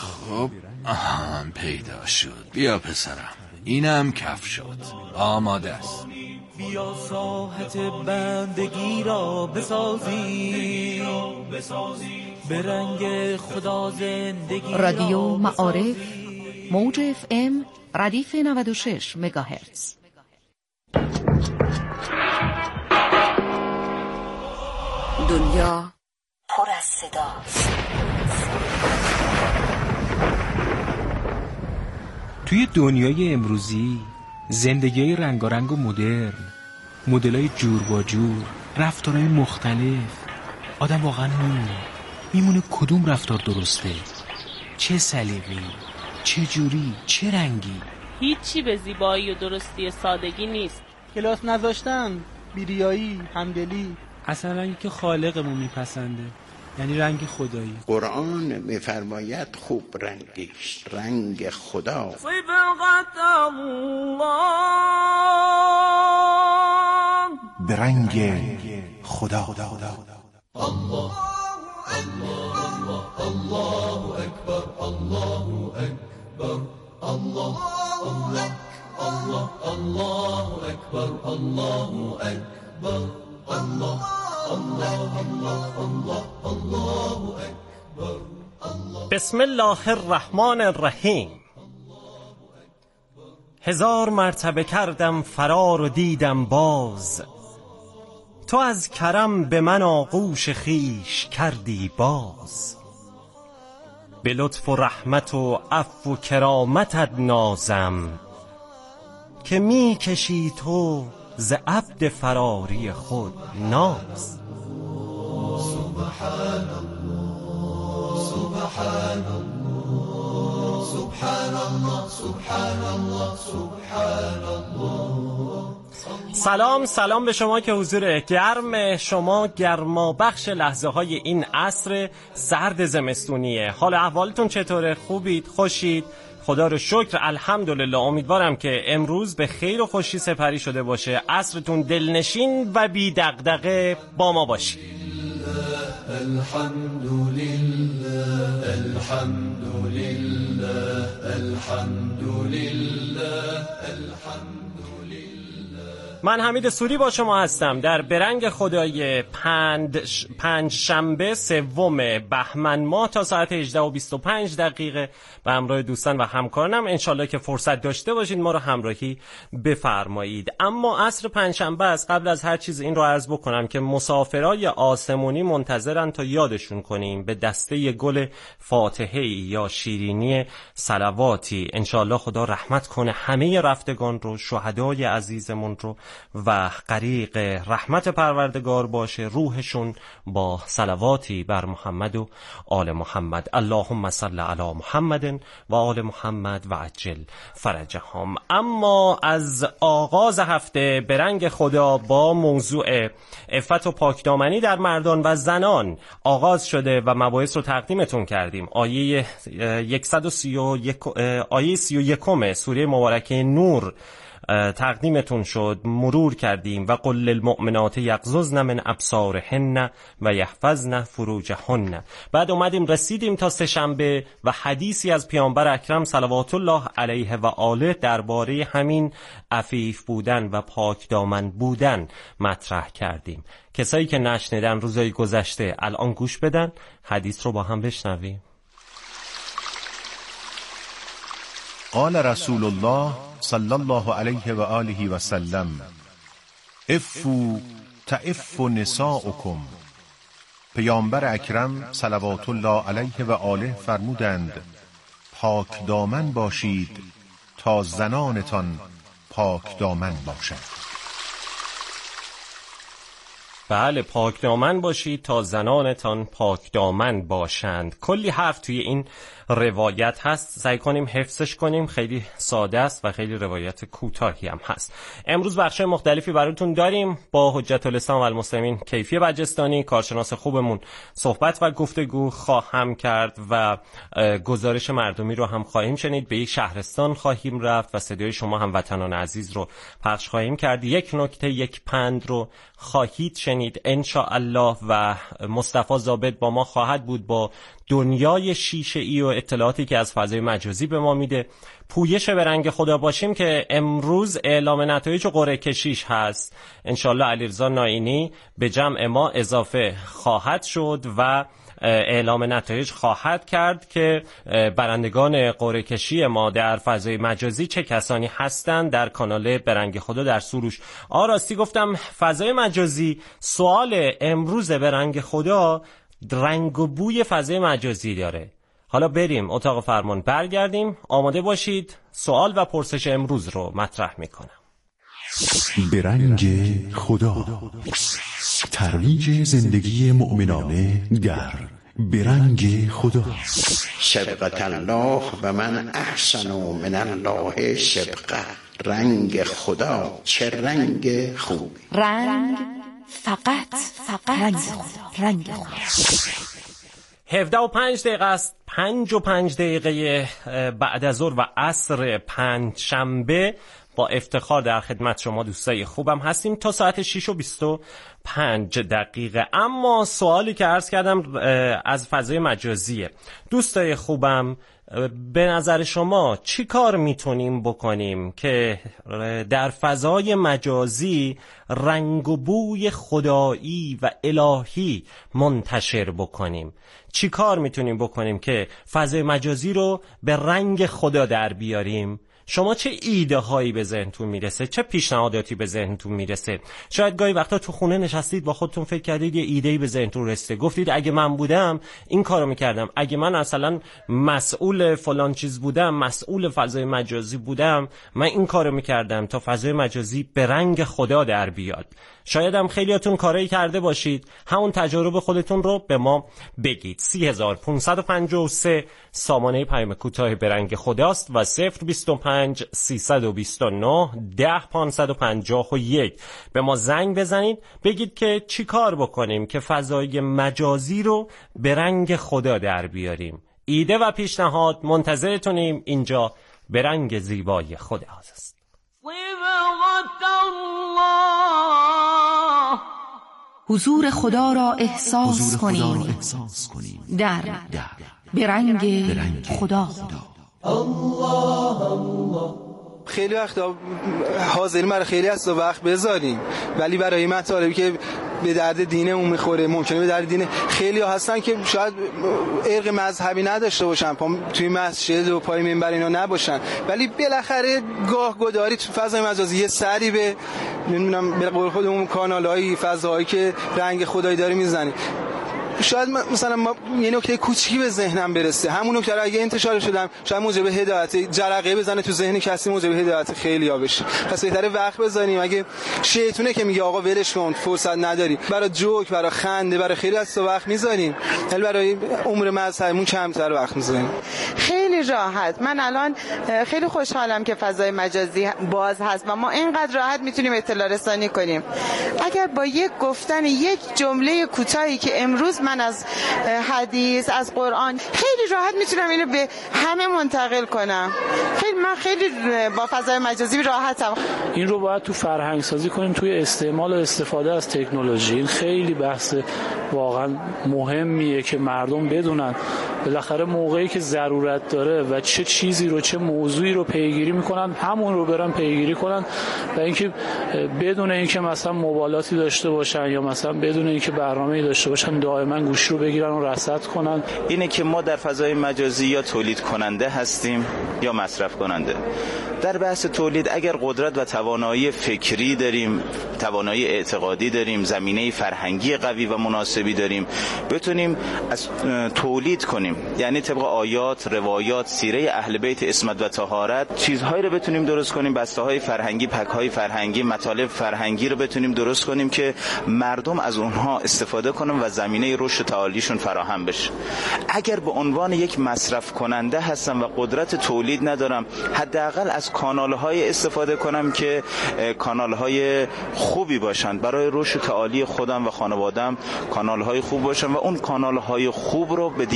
خب پیدا شد. بیا پسرم، اینم کف شد، آماده است. بیا ساحت بندگی را بسازی، به رنگ خدا زندگی. رادیو معارف، موج FM ردیف 96 مگاهرتز. دنیا پر از صداست. توی دنیای امروزی زندگی رنگارنگ و مدرن، مدلای جور با جور، رفتارهای مختلف، آدم واقعا میمونه کدوم رفتار درسته، چه سلیقه‌ای، چه جوری، چه رنگی. هیچی به زیبایی و درستی سادگی نیست. کلاس نذاشتن، بیریایی، همدلی. اصلا رنگی که خالقمون میپسنده، یعنی رنگ خدایی. قرآن میفرماید خوب رنگیش رنگ خدا. صبغت الله، به رنگ خدا. الله الله الله اکبر، الله اکبر، الله الله الله الله اکبر، الله اکبر، الله الله الله الله الله اکبر. بسم الله الرحمن الرحیم. هزار مرتبه کردم فرار و دیدم باز، تو از کرم به من آغوش خیش کردی باز. به لطف و رحمت و عفو و کرامتت نازم، که می کشی تو ز عبد فراری خود ناز. سبحان الله سبحان الله سبحان الله سبحان الله سبحان الله. سلام به شما که حضور گرم شما گرما بخش لحظه های این عصر سرد زمستونیه. حال احوالتون چطوره؟ خوبید؟ خوشید؟ خدا رو شکر، الحمدلله. امیدوارم که امروز به خیر و خوشی سپری شده باشه، عصرتون دلنشین و بی دغدغه با ما باشید. الحمدلله الحمدلله الحمدلله الحمدلله. من حمید سوری با شما هستم در برنگ خدای پنج شنبه 3 بهمن ماه تا ساعت 18:25 به همراه دوستان و همکارانم. انشالله که فرصت داشته باشید ما رو همراهی بفرمایید. اما عصر پنجشنبه است. قبل از هر چیز این رو عرض بکنم که مسافرای آسمونی منتظرن تا یادشون کنیم به دسته گل فاتحه‌ای یا شیرینی صلواتی. انشالله خدا رحمت کنه همه رفتگان رو، شهدای عزیزمون رو، و غریق رحمت پروردگار باشه روحشون با صلواتی بر محمد و آل محمد. اللهم صل علی محمد و آل محمد و عجل فرجهم. اما از آغاز هفته برنگ خدا با موضوع عفت و پاکدامنی در مردان و زنان آغاز شده و مباحث رو تقدیمتون کردیم. آیه 31 سوره مبارکه نور تقدیمتون شد، مرور کردیم و قل للمؤمنات یغضضن من ابصارهن و یحفظن فروجهن. بعد اومدیم رسیدیم تا سه‌شنبه و حدیثی از پیامبر اکرم صلوات الله علیه و آله درباره همین عفیف بودن و پاک دامن بودن مطرح کردیم. کسایی که نشنیدن روزای گذشته الان گوش بدن، حدیث رو با هم بشنویم. قال رسول الله صلی الله علیه و آله و سلم عفوا تعف نساؤکم. پیامبر اکرم صلوات الله علیه و آله فرمودند پاک دامن باشید تا زنانتان پاک دامن باشند. بله، پاک دامن باشید تا زنانتان پاک دامن باشند. کلی حرف توی این روایت هست، سعی کنیم حفظش کنیم. خیلی ساده است و خیلی روایت کوتاهی هم هست. امروز بخشای مختلفی براتون داریم. با حجت الاسلام و المسلمین کیفی بجستانی، کارشناس خوبمون، صحبت و گفتگو خواهم کرد و گزارش مردمی رو هم خواهیم شنید. به یک شهرستان خواهیم رفت و صدای شما هموطنان عزیز رو پخش خواهیم کرد. یک نکته، یک پند رو خواهید شنید بزنید ان شاء الله و مصطفی ضابط با ما خواهد بود با دنیای شیشه‌ای و اطلاعاتی که از فضای مجازی به ما میده. پویش به رنگ خدا باشیم که امروز اعلام نتایج قرعه کشیش هست. انشالله علیرضا ناینی به جمع ما اضافه خواهد شد و اعلام نتایج خواهد کرد که برندگان قرعه کشی ما در فضای مجازی چه کسانی هستند در کانال به رنگ خدا در سروش. راستی گفتم فضای مجازی، سوال امروز به رنگ خدا رنگ و بوی فضای مجازی داره. حالا بریم اتاق فرمان برگردیم. آماده باشید، سوال و پرسش امروز رو مطرح میکنم. به رنگ خدا، ترویج زندگی مؤمنانه در به رنگ خدا. شبقت الله و من احسن من الله شبقه. رنگ خدا چه رنگ خوبی. رنگ فقط رنگ خدا. رنگ خدا. 17:05 است. 5 دقیقه بعد از ظهر و عصر پنجشنبه با افتخار در خدمت شما دوستای خوبم هستیم تا ساعت 6:25. اما سوالی که عرض کردم از فضای مجازیه. دوستای خوبم، به نظر شما چی کار میتونیم بکنیم که در فضای مجازی رنگ و بوی خدایی و الهی منتشر بکنیم؟ چی کار میتونیم بکنیم که فضای مجازی رو به رنگ خدا در بیاریم؟ شما چه ایده هایی به ذهنتون میرسه؟ چه پیشنهاداتی به ذهنتون میرسه؟ شاید گاهی وقتا تو خونه نشستید با خودتون فکر کردید یه ایده‌ای به ذهنتون رسیده، گفتید اگه من بودم این کارو میکردم، اگه من اصلا مسئول فلان چیز بودم، مسئول فضای مجازی بودم، من این کارو میکردم تا فضای مجازی به رنگ خدا در بیاد. شاید هم خیلیاتون کارایی کرده باشید. همون تجارب خودتون رو به ما بگید. 3553 سامانه پیام کوتاه به رنگ خداست و 025 329 10551 به ما زنگ بزنید، بگید که چی کار بکنیم که فضای مجازی رو به رنگ خدا در بیاریم. ایده و پیشنهاد منتظرتونیم. اینجا به رنگ زیبای خدا است. حضور خدا را احساس کنیم در به رنگ خدا. خیلی وقت حاضریم برای خیلی از وقت بذاریم، ولی برای مطالبی که به درد دینمون میخوره، ممکنه به درد دین خیلی ها هستن که شاید ارق مذهبی نداشته باشن، توی مسجد و پای منبر اینا نباشن، ولی بالاخره گاه گداری تو فضای مجازی یه سری به نمیدونم به قول خودمون کانالایی، فضاهایی که رنگ خدایی داره میزنه. شاید مثلا یه نکته کوچیکی به ذهنم برسه، همون نکته رو اگه انتشار شدم شاید موجب هدایت جرقه بزنه تو ذهن کسی، موجب هدایت خیلیا بشه. پس بهتره وقت بذاریم. اگه شیطونه که میگه آقا ولش کن، فرصت نداری، برای جوک، برای خنده، برای خیلی از وقت میذاریم، ولی برای امور مذهبیمون کمتر وقت میذاریم. خیلی راحت. من الان خیلی خوشحالم که فضای مجازی باز هست و ما اینقدر راحت میتونیم اطلاع رسانی کنیم. اگر با یک گفتن یک جمله کوتاهی که امروز من از حدیث، از قرآن، خیلی راحت میتونم اینو به همه منتقل کنم. من خیلی با فضای مجازی راحتم. این رو باید تو فرهنگ سازی کنیم، توی استعمال و استفاده از تکنولوژی. این خیلی بحث واقعا مهمیه که مردم بدونن بالاخره موقعی که ضرورت داره و چه چیزی رو، چه موضوعی رو پیگیری میکنن، همون رو برن پیگیری کنن و اینکه بدون اینکه مثلا موبایلاتی داشته باشن یا مثلا بدون اینکه برنامه‌ای داشته باشن دائما گوشی رو بگیرن و رصد کنن. اینه که ما در فضای مجازی یا تولید کننده هستیم یا مصرف کننده. در بحث تولید اگر قدرت و توانایی فکری داریم، توانایی اعتقادی داریم، زمینه فرهنگی قوی و مناسبی داریم، بتونیم از تولید کنیم، یعنی طبق آیات، روایات، سیره اهل بیت عصمت و طهارت چیزهایی رو بتونیم درست کنیم، بسته‌های فرهنگی، پک‌های فرهنگی، مطالب فرهنگی رو بتونیم درست کنیم که مردم از اونها استفاده کنن و زمینه رشد تعالیشون فراهم بشه. اگر به عنوان یک مصرف کننده هستم و قدرت تولید ندارم، حداقل از کانال‌های استفاده کنم که کانال‌های خوبی باشن برای رشد تعالی خودم و خانواده‌ام، کانال‌های خوب باشن و اون کانال‌های خوب رو به دیگران هم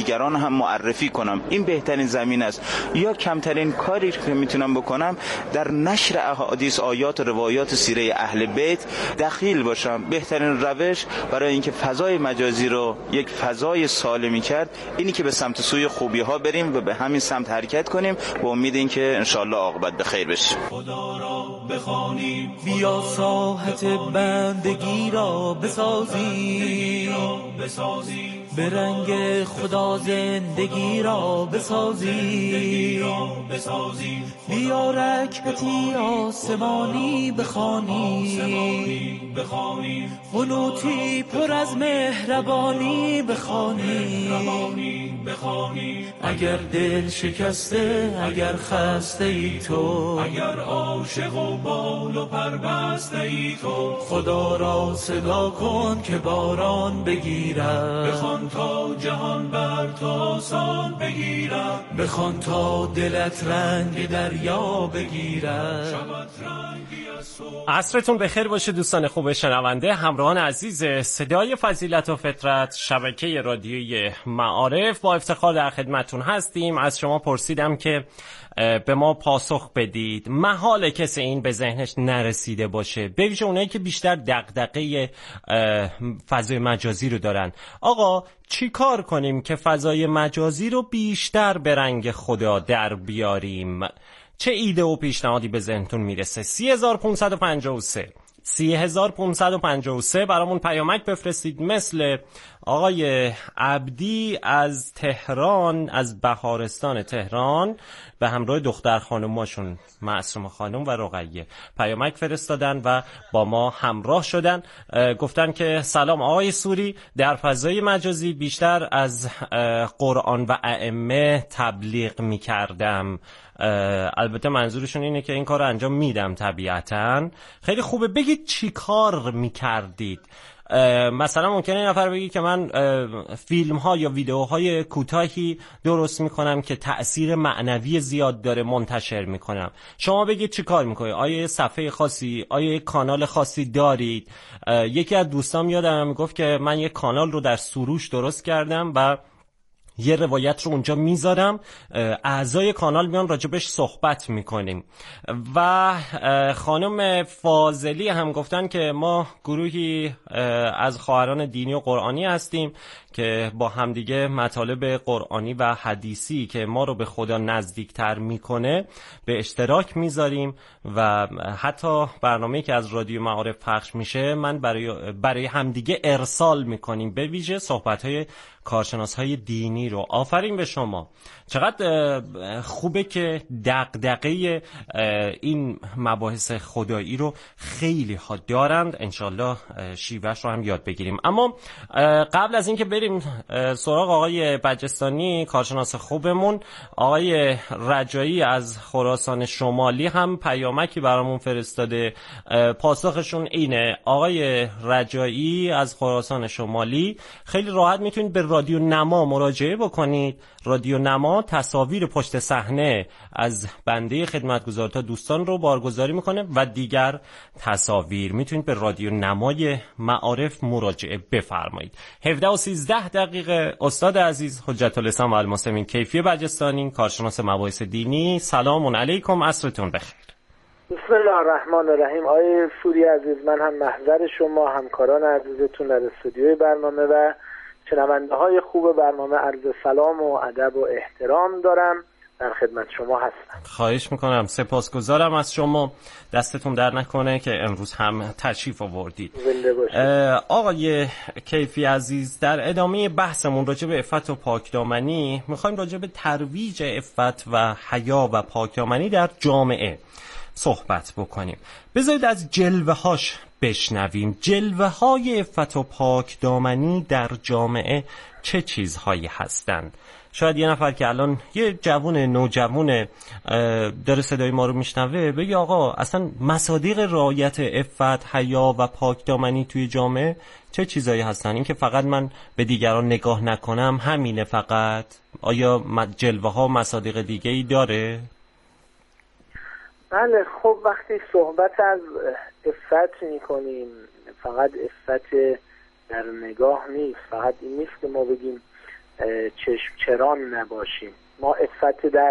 هم معرفی کنم این بهترین زمین است، یا کمترین کاری که میتونم بکنم در نشر احادیث، آیات و روایات سیره اهل بیت دخیل باشم. بهترین روش برای اینکه فضای مجازی رو یک فضای سالمی کرد اینی که به سمت سوی خوبی ها بریم و به همین سمت حرکت کنیم با امید اینکه انشالله عاقبت به خیر بشه. خدا را بخوانیم، بیا ساحت بندگی را بسازیم، به رنگ خدا زندگی را بسازیم، بیا رکعتی آسمانی بخوانیم، قنوتی پر از مهربانی بخوانیم، اگر دل شکسته، اگر خسته ای تو، اگر عاشق و بال و پربسته ای تو، خدا را صدا کن که باران بگیرد، بخوان تا جهان بر تو آسان بگیرد، بخوان تا دلت رنگ دریا بگیرد. عصرتون بخیر باشه دوستان خوب شنونده، همراهان عزیز صدای فضیلت و فطرت، شبکه رادیویی معارف، با افتخار در خدمتتون هستیم. از شما پرسیدم که به ما پاسخ بدید محال کسی این به ذهنش نرسیده باشه، به ویژه اونایی که بیشتر دغدغه فضای مجازی رو دارن. آقا چی کار کنیم که فضای مجازی رو بیشتر به رنگ خدا در بیاریم؟ چه ایده و پیشنهادی به ذهنتون میرسه؟ 3553 برامون پیامک بفرستید، مثل آقای عبدی از تهران، از بهارستان تهران، به همراه دختر خانوماشون معصومه خانم و رقیه پیامک فرستادن و با ما همراه شدن. گفتن که سلام آقای سوری، در فضای مجازی بیشتر از قرآن و ائمه تبلیغ میکردم. البته منظورشون اینه که این کار رو انجام میدم طبیعتاً. خیلی خوبه، بگید چی کار میکردید. مثلا ممکنه این نفر بگی که من فیلم ها یا ویدیوهای کوتاهی درست میکنم که تأثیر معنوی زیاد داره، منتشر میکنم. شما بگید چی کار میکنید؟ آیا صفحه خاصی، آیا کانال خاصی دارید؟ یکی از دوستان یادم میگفت که من یک کانال رو در سروش درست کردم و یه روایت رو اونجا میذارم، اعضای کانال میان راجبش صحبت میکنیم. و خانم فاضلی هم گفتن که ما گروهی از خواهران دینی و قرآنی هستیم که با همدیگه مطالب قرآنی و حدیثی که ما رو به خدا نزدیکتر میکنه به اشتراک میذاریم و حتی برنامه‌ای که از رادیو معارف پخش میشه من برای همدیگه ارسال میکنیم، به ویژه صحبت‌های کارشناس‌های دینی رو. آفرین به شما، چقدر خوبه که دغدغه این مباحث خدایی رو خیلی ها دارند. انشالله شیوهش رو هم یاد بگیریم. اما قبل از اینکه بریم سراغ آقای بجستانی کارشناس خوبمون، آقای رجایی از خراسان شمالی هم پیامکی برامون فرستاده. پاسخشون اینه: آقای رجایی از خراسان شمالی، خیلی راحت میتونید به رادیو نما مراجعه بکنید. رادیو نما تصاویر پشت صحنه از بنده خدمتگزار تا دوستان رو بارگذاری میکنه و دیگر تصاویر. میتونید به رادیو نمای معارف مراجعه بفرمایید. 17:13 استاد عزیز حجت الاسلام و المسلمین کیفی بجستانی، کارشناس مباحث دینی، سلام علیکم، عصرتون بخیر. بسم الله الرحمن الرحیم. آقای سوری عزیز، من هم محضر شما، همکاران عزیزتون در استودیوی برنامه و شنونده های خوب برنامه عرض سلام و ادب و احترام دارم. در خدمت شما هستم. خواهش میکنم، سپاسگزارم از شما. دستتون در نکنه که امروز هم تشریف آوردید. زنده باشید. آقای کیفی عزیز، در ادامه بحثمون راجع به عفت و پاکدامنی میخوایم راجع به ترویج عفت و حیا و پاکدامنی در جامعه صحبت بکنیم. بذارید از جلوه هاش بشنویم. جلوه های عفت و پاکدامنی در جامعه چه چیزهایی هستند؟ شاید یه نفر که الان یه نوجوان داره صدای ما رو میشنوه بگه آقا اصلا مصادیق رعایت عفت، حیا و پاکدامنی توی جامعه چه چیزایی هستن؟ این که فقط من به دیگران نگاه نکنم همینه فقط؟ آیا جلوه ها مصادیق دیگه ای داره؟ بله، خب وقتی صحبت از عفت میکنیم، فقط عفت در نگاه نیست. فقط این نیست که ما بگیم چشم چران نباشیم. ما عفت در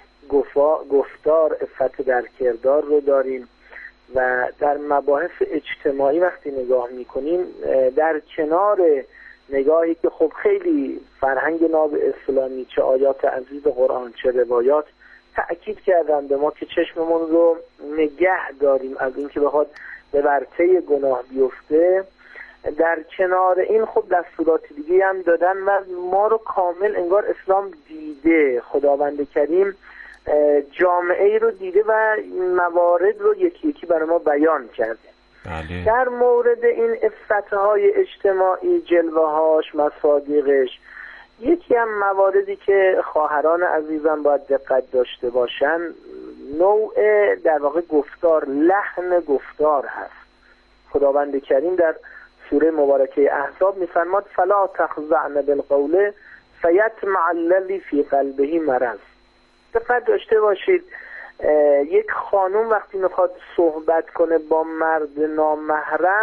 گفتار، عفت در کردار رو داریم و در مباحث اجتماعی وقتی نگاه میکنیم در کنار نگاهی که خب خیلی فرهنگ ناب اسلامی چه آیات عزیز قرآن چه روایات تأکید کردن به ما که چشممون رو نگه داریم از اینکه بخواد به ورطه گناه بیفته، در کنار این خب دستورات دیگه هم دادن و ما رو کامل انگار اسلام دیده. خداوند کریم جامعه ای رو دیده و موارد رو یکی یکی برای ما بیان کرده. بله. در مورد این عفت‌های اجتماعی، جلوه‌هاش، مصادیقش، یکی هم مواردی که خواهران عزیزم باید دقت داشته باشن نوع در واقع گفتار، لحن گفتار هست. خداوند کریم در سوره مبارکه احزاب میفرماد فلا تخضعن بالقول فیطمع الذی فی قلبه مرض. دقت داشته باشید یک خانم وقتی میخواد صحبت کنه با مرد نامحرم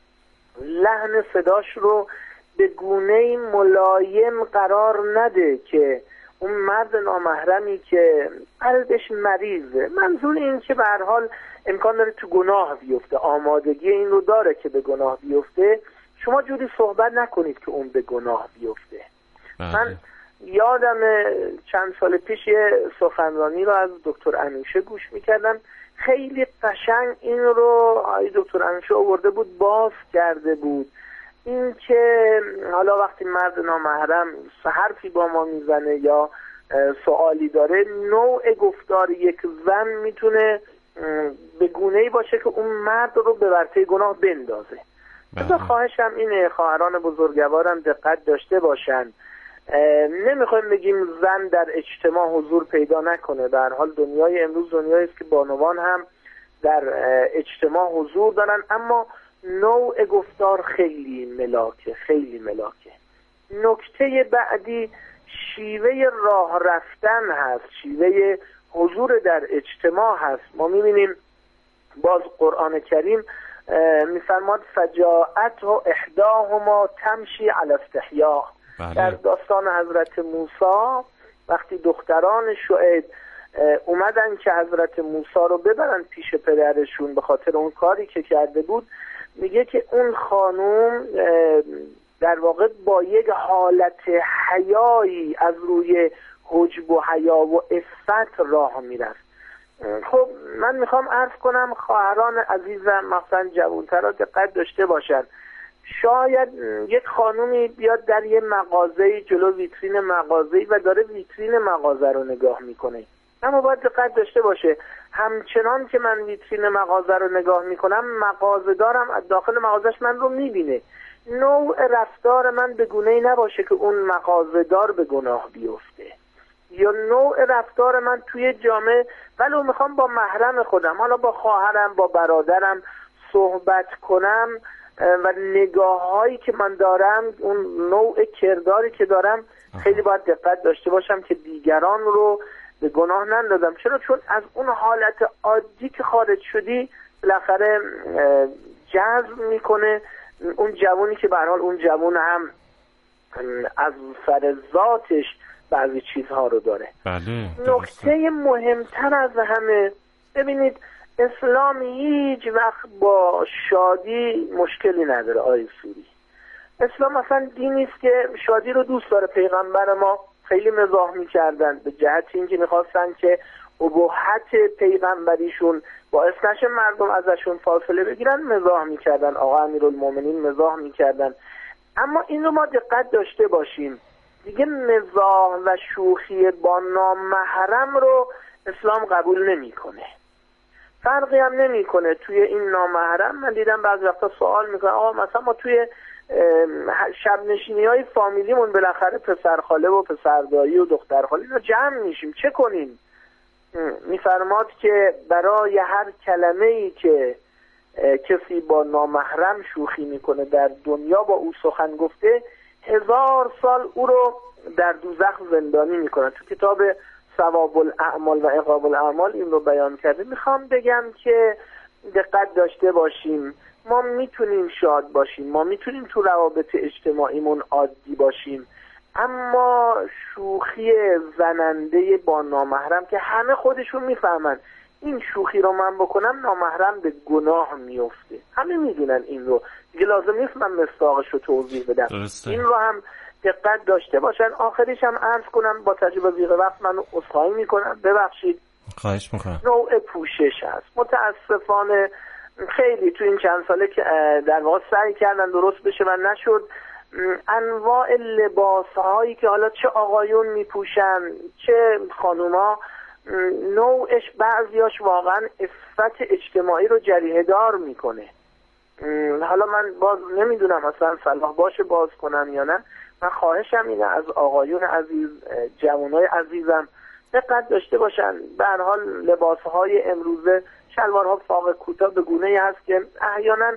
لحن صداش رو به گونه‌ای ملایم قرار نده که اون مرد نامحرمی که قلبش مریضه، منظور این که به هر حال امکان داره تو گناه بیفته، آمادگی این رو داره که به گناه بیفته، شما جوری صحبت نکنید که اون به گناه بیفته. من یادم چند سال پیش یه سخنرانی رو از دکتر انوشه گوش میکردم، خیلی قشنگ این رو دکتر انوشه آورده بود، باز کرده بود این که حالا وقتی مرد نامحرم حرفی با ما میزنه یا سوالی داره، نوع گفتار یک زن میتونه به گونه‌ای باشه که اون مرد رو به ورطه گناه بندازه. بله. خواهشم اینه خواهران بزرگوارم دقت داشته باشن. نمیخوایم بگیم زن در اجتماع حضور پیدا نکنه، به هر حال دنیای امروز دنیایی است که بانوان هم در اجتماع حضور دارن، اما نوع گفتار خیلی ملاکه، خیلی ملاکه. نکته بعدی شیوه راه رفتن هست، شیوه حضور در اجتماع هست. ما میبینیم باز قرآن کریم میفرماد فجاءته احداهما تمشی علی استحیاء. در داستان حضرت موسی وقتی دختران شعیب اومدن که حضرت موسی رو ببرن پیش پدرشون به خاطر اون کاری که کرده بود، میگه که اون خانوم در واقع با یک حالت حیایی از روی حجب و حیا و عفت راه میرفت. خب من میخوام عرض کنم خواهران عزیزم مثلا جوانتر را دقت داشته باشن. شاید یک خانومی بیاد در یه مغازه‌ای جلو ویترین مغازه‌ای و داره ویترین مغازه رو نگاه میکنه، اما باید دقت داشته باشه همچنان که من ویترین مغازه رو نگاه میکنم مغازه‌دارم از داخل مغازش من رو میبینه. نوع رفتار من به گونه‌ای نباشه که اون مغازه‌دار به گناه بیفته، یا نوع رفتار من توی جامعه ولو میخوام با محرم خودم، حالا با خواهرم با برادرم صحبت کنم و نگاه هایی که من دارم، اون نوع کرداری که دارم خیلی باید دقت داشته باشم که دیگران رو به گناه نندازم. چرا؟ چون از اون حالت عادی که خارج شدی بالاخره جذب میکنه اون جوونی که به هر حال اون جوون هم از سر ذاتش بعضی چیزها رو داره. بله. نکته مهمتر از همه، ببینید اسلام هیچ وقت با شادی مشکلی نداره. آیه سوری اسلام مثلا دینی است که شادی رو دوست داره. پیغمبر ما خیلی مزاح می‌کردن به جهت اینکه می‌خواستن که ابهت پیغمبریشون باعث نشه مردم ازشون فاصله بگیرن، مزاح می‌کردن. آقا امیرالمومنین مزاح می‌کردن. اما این رو ما دقت داشته باشیم، دیگه مزاح و شوخی با نامحرم رو اسلام قبول نمی‌کنه. فرقی هم نمی‌کنه توی این نامحرم. من دیدم بعضی وقتا سوال می‌کنن آقا مثلا ما توی شب نشینی‌های فامیلیمون بالاخره پسرخاله و پسردایی و دخترخاله اینا جمع میشیم، چه کنیم؟ میفرماد که برای هر کلمه‌ای که کسی با نامحرم شوخی میکنه در دنیا با او سخن گفته 1000 سال او رو در دوزخ زندانی میکنن. تو کتاب ثواب الاعمال و عقاب الاعمال این رو بیان کرده. میخوام بگم که دقت داشته باشیم، ما میتونیم شاد باشیم، ما میتونیم تو روابط اجتماعیمون عادی باشیم، اما شوخی زننده با نامحرم که همه خودشون میفهمن این شوخی رو من بکنم نامحرم به گناه میفته، همه میدونن این رو دیگه، لازم نیست من مصداقش رو توضیح بدم. درسته. این رو هم دقت داشته باشن. آخرش هم عرض کنم با تجربه زیغ وقت من عذرخواهی میکنم، ببخشید، خواهش میکنم. نوع پوشش هست متاسفانه خیلی تو این چند ساله که در واقع سعی کردن درست بشه و نشد. انواع لباس هایی که حالا چه آقایون میپوشن چه خانوما، نوعش بعضیاش واقعا عفت اجتماعی رو جریحه دار میکنه. حالا من باز نمیدونم اصلا صلاح باشه باز کنم یا نه. من خواهشم اینه از آقایون عزیز، جوانای عزیزم دقت داشته باشن. به هر حال لباسهای امروزه شلوارها فاق کوتاه به گونه‌ای هست که احیانا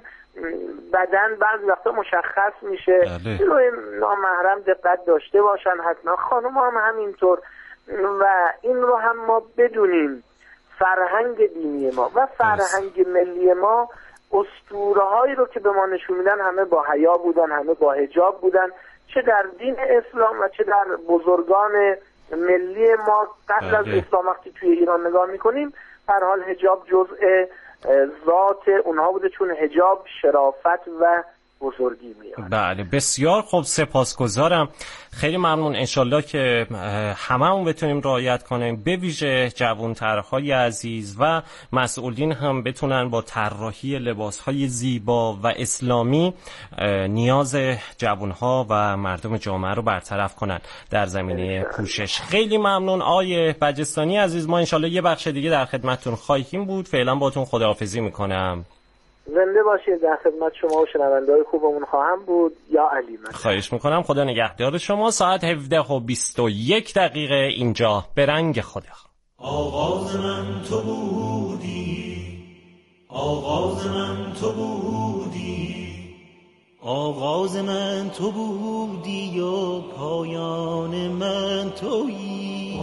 بدن بعضی وقتا مشخص میشه. روی نامحرم دقت داشته باشن حتما، خانم‌ها هم همینطور. و این رو هم ما بدونیم فرهنگ دینی ما و فرهنگ ملی ما اسطوره‌هایی رو که به ما نشون میدن همه با حیا بودن، همه با حجاب بودن، چه در دین اسلام و چه در بزرگان ملی ما قبل از اسلام. وقتی توی ایران نگاه میکنیم هر حال حجاب جزء ذات اونها بوده، چون حجاب شرافت و بزرگی میاد. بله بسیار خوب، سپاسگزارم، خیلی ممنون. انشالله که هممون بتونیم رعایت کنیم، به ویژه جوان‌ترهای عزیز و مسئولین هم بتونن با طراحی لباسهای زیبا و اسلامی نیاز جوانها و مردم جامعه رو برطرف کنن در زمینه پوشش. خیلی ممنون آقای بجستانی عزیز، ما انشالله یه بخش دیگه در خدمتتون خواهیم بود. فعلا باهاتون خداحافظی میکنم. زنده باشید، در خدمت شما و شنونده‌های خوبمون خواهم بود. یا علی من. خواهش میکنم، خدا نگهدار شما. ساعت 17:21 اینجا به رنگ خدا. آغاز من تو بودی، آغاز من تو بودی، آغاز من تو بودی و پایان من تویی.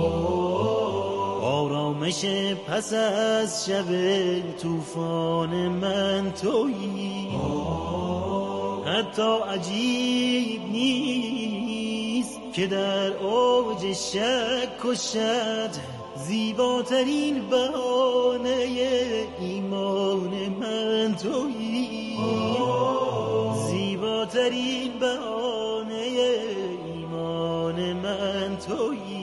آرامش پس از شب طوفان من تویی. حتی عجیب نیست که در اوج شک و شد زیباترین بهانه ایمان من تویی. زیباترین بهانه ایمان من تویی.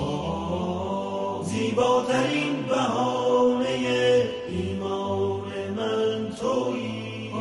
زیباترین بهانه ایمان من تویی.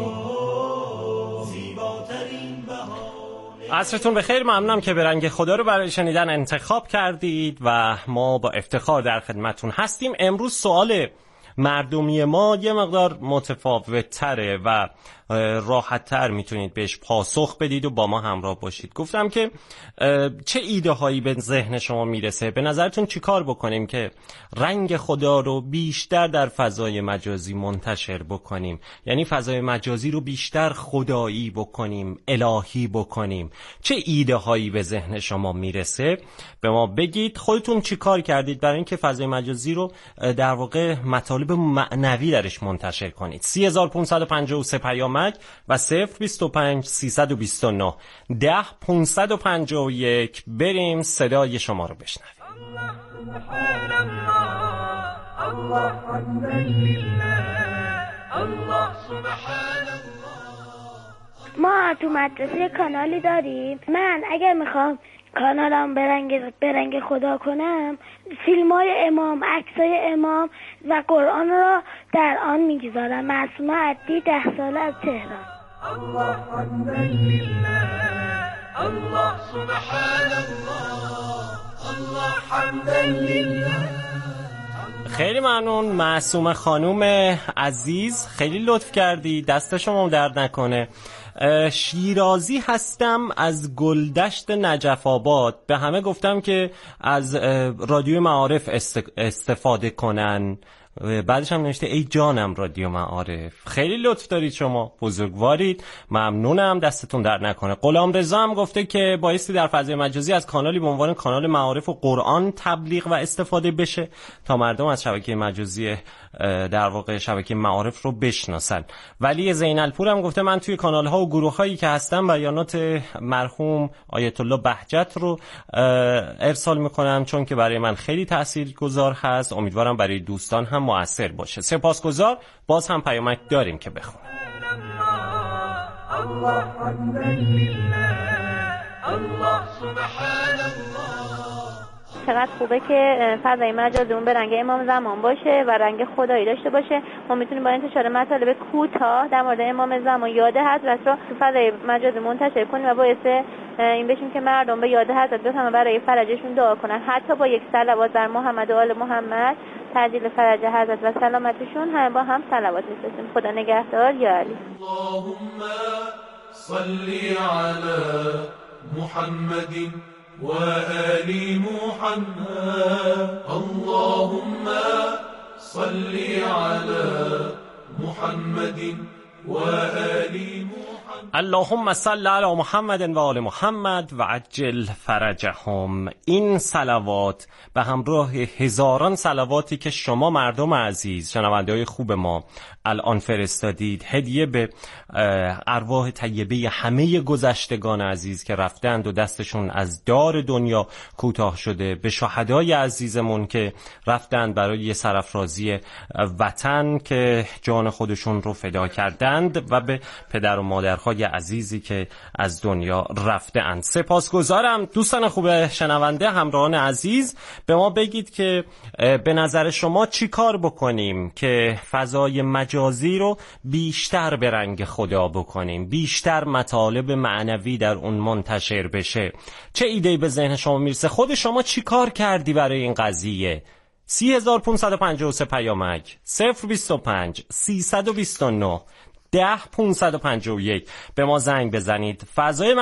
زیباترین بهانه. عصرتون بخیر، ممنونم که به رنگ خدا رو برای شنیدن انتخاب کردید و ما با افتخار در خدمتون هستیم. امروز سوال مردمی ما یه مقدار متفاوت تره و راحت تر میتونید بهش پاسخ بدید و با ما همراه باشید. گفتم که چه ایده هایی به ذهن شما میرسه؟ به نظرتون چی کار بکنیم که رنگ خدا رو بیشتر در فضای مجازی منتشر بکنیم؟ یعنی فضای مجازی رو بیشتر خدایی بکنیم، الهی بکنیم. چه ایده هایی به ذهن شما میرسه؟ به ما بگید خودتون چی کار کردید برای اینکه فضای مجازی رو در واقع مطالب معنوی درش منتشر کنید. 3553 پیام و 025 329 10 551 بریم صدای شما رو بشنویم. ما تو مدرسه کانالی داریم. من اگر میخوام کانالم به رنگ خدا کنم، فیلم‌های امام، عکسای امام و قرآن را در آن میگذارم. معصومه عدی 10 ساله از تهران. الله حمدا لله، الله سبحان الله، الله حمدا لله. خیلی ممنون معصومه خانوم عزیز، خیلی لطف کردی، دست شما درد نکنه. شیرازی هستم از گلدشت نجف آباد. به همه گفتم که از رادیو معارف استفاده کنن. بعدش هم نوشته ای جانم رادیو معارف. خیلی لطف دارید شما، بزرگوارید، ممنونم، دستتون در نکنه. غلامرضا هم گفته که بایستی در فضای مجازی از کانالی به عنوان کانال معارف و قرآن تبلیغ و استفاده بشه تا مردم از شبکه مجازی در واقع شبکه معارف رو بشناسن. ولی زینالپور هم گفته من توی کانال ها ها و گروه هایی که هستن بیانات مرحوم آیت الله بهجت رو ارسال میکنم، چون که برای من خیلی تاثیرگذار هست. امیدوارم برای دوستان هم مؤثر باشه. سپاسگزار. باز هم پیامک داریم که بخونم. الله سبحان الله. چقدر خوبه که فضای مجازی اون به رنگ امام زمان باشه و رنگ خدایی داشته باشه. ما میتونیم با انتشار مطالب کوتاه در مورد امام زمان یاد حضرت رو تو فضای مجازی منتشر کنیم و باعث این بشیم که مردم به یاد حضرت بفهمن، برای فرجشون دعا کنن. حتی با یک صلوات بر محمد و آل محمد تعجیل فرج حضرت و سلامتشون هم با هم صلوات می‌فرستیم. خدا نگهدار. یا علی. اللهم صل علی محمد و آل محمد. اللهم صل علی محمد و آل محمد. اللهم صل علی محمد و آل محمد و عجل فرجهم. این صلوات به همراه هزاران صلواتی که شما مردم عزیز، شنونده‌های خوب ما الان فرستادید، هدیه به ارواح طیبه همه گذشتگان عزیز که رفتند و دستشون از دار دنیا کوتاه شده، به شهدای عزیزمون که رفتند برای سرافرازی وطن که جان خودشون رو فدا کردند، و به پدر و مادرهای عزیزی که از دنیا رفتند. سپاسگزارم. دوستان خوب شنونده، همراهان عزیز، به ما بگید که به نظر شما چی کار بکنیم که فضای مجازی رو بیشتر به رنگ خدا بکنیم، بیشتر مطالب معنوی در اون منتشر بشه. چه ایده‌ای به ذهن شما میرسه؟ خود شما چی کار کردی برای این قضیه؟ 30553 پیامک 025 329 10551 به ما زنگ بزنید. فضای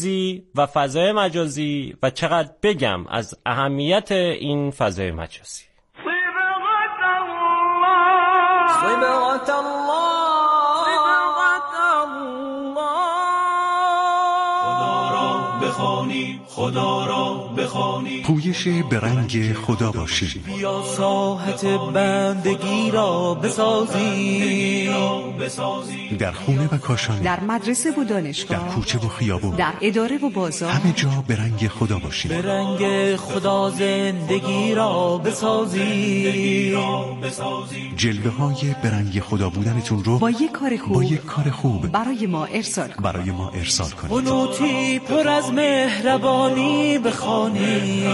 مجازی و چقدر بگم از اهمیت این فضای مجازی. صبغت الله. خدا را بخوانی، پویش به رنگ خدا باشی. بیا ساحت بندگی را بسازی. در خونه و کاشانه، در مدرسه و دانشگاه، در کوچه و خیابون، در اداره و بازار، همه جا به رنگ خدا باشی. به رنگ خدا زندگی را بسازی. جلوه های به رنگ خدا بودنتون رو با یک کار خوب برای ما ارسال کنید. قنوتی پر از مهربانی بخوانی.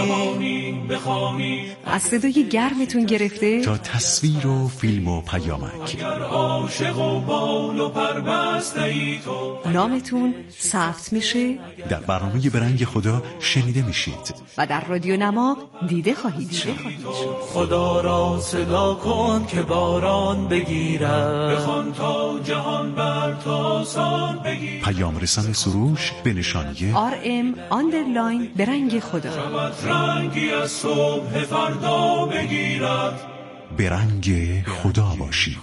از صدای گرمتون گرفته تا تصویر و فیلم و پیامک، عاشق و بال و پربسته ای تو، نامتون ثبت میشه، در برنامه به رنگ خدا شنیده میشید و در رادیو نما دیده خواهید شد. خدا را صدا کن که باران بگیرد، بخوان تا جهان بر تو آسان بگیرد. پیام رسان سروش به نشانی RM_ به رنگ خدا، رنگی از صبح فردا بگیرد. به رنگ خدا باشی.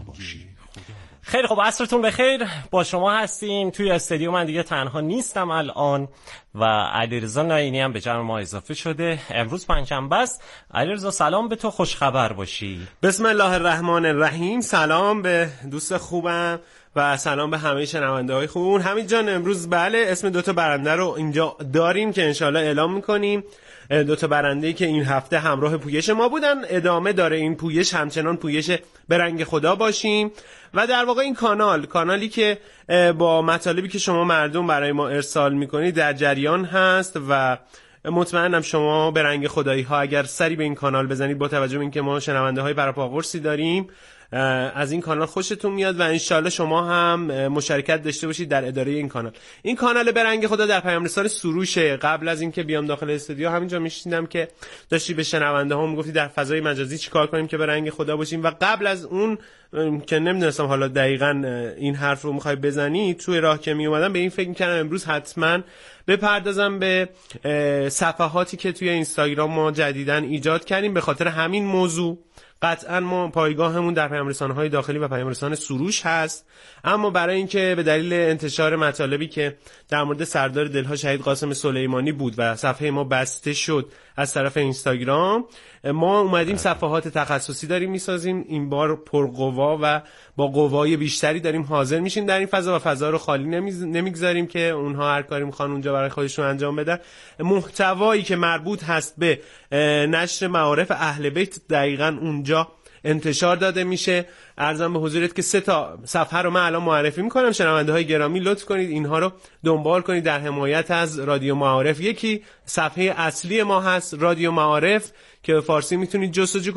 خیلی خب، عصرتون بخیر. با شما هستیم توی استودیو. من دیگه تنها نیستم الان و علیرضا ناینی هم به جمع ما اضافه شده. امروز پنجشنبه است. علیرضا سلام به تو، خوش خبر باشی. بسم الله الرحمن الرحیم. سلام به دوست خوبم و سلام به همه شنونده های خوبون. حمید جان، امروز بله اسم دوتا برنده رو اینجا داریم که انشالله اعلام میکنیم. دوتا برنده‌ای که این هفته همراه پویش ما بودن. ادامه داره این پویش، همچنان پویش به رنگ خدا باشیم. و در واقع این کانالی که با مطالبی که شما مردم برای ما ارسال میکنید در جریان هست و مطمئنم شما به رنگ خدایی ها اگر سری به این کانال بزنید، با توجه به اینکه ما شنونده های براپاقرصی داریم، از این کانال خوشتون میاد و انشالله شما هم مشارکت داشته باشید در اداره این کانال. این کانال به رنگ خدا در پیام رسان سروشه. قبل از اینکه بیام داخل استودیو همینجا میشنیدم که داشتی به شنونده ها میگفتی در فضای مجازی چیکار کنیم که به رنگ خدا باشیم، و قبل از اون که نمیدونستم حالا دقیقاً این حرف رو میخوای بزنی، توی راه که می اومدم به این فکر میکردم امروز حتما بپردازم به صفحاتی که توی اینستاگرام ما جدیداً ایجاد کردیم به خاطر همین موضوع. قطعا ما پایگاهمون در پیام رسانه‌های داخلی و پیام رسانه سروش هست، اما برای اینکه به دلیل انتشار مطالبی که در مورد سردار دلها شهید قاسم سلیمانی بود و صفحه ما بسته شد از طرف اینستاگرام، ما اومدیم صفحات تخصصی داریم میسازیم، این بار پرقوا و با قوای بیشتری داریم حاضر میشیم در این فضا و فضا رو خالی نمیگذاریم که اونها هر کاری میخوان اونجا برای خودشون انجام بدن. محتوایی که مربوط هست به نشر معارف اهل بیت دقیقاً اونجا انتشار داده میشه. عرضم به حضورت که 3 صفحه رو من الان معرفی میکنم. شنونده های گرامی لطف کنید اینها رو دنبال کنید در حمایت از رادیو معارف. یکی صفحه اصلی ما هست رادیو معارف که به فارسی میتونید جستجو